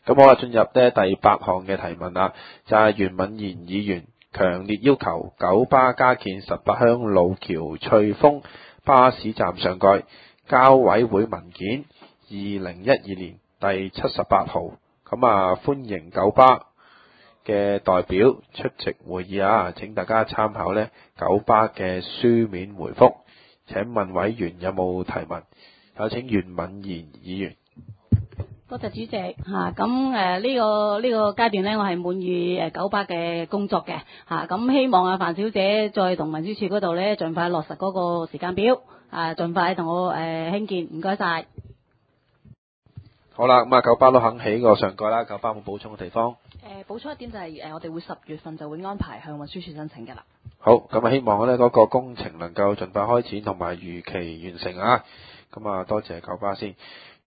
咁好啦，進入呢第8項嘅提問啦，就係袁敏賢議員強烈要求九巴加建18鄉路橋翠峰巴士站上蓋，交委會文件2012年第78號。咁歡迎九巴嘅代表出席會議啊，請大家參考呢九巴嘅書面回覆。請問委員有冇提問？有請袁敏賢議員。 多謝主席嚇，咁呢個階段呢，我係滿意九巴嘅工作嘅嚇，咁希望范小姐再同運輸署嗰度呢，盡快落實嗰個時間表盡快同我興建，唔該晒。 好啦，九巴都肯起個上蓋啦，九巴有冇補充嘅地方？ 補充一點就係我哋會10月份就會安排向運輸署申請㗎啦。 好，咁希望呢嗰個工程能夠盡快開展同埋如期完成啊！咁多謝九巴先。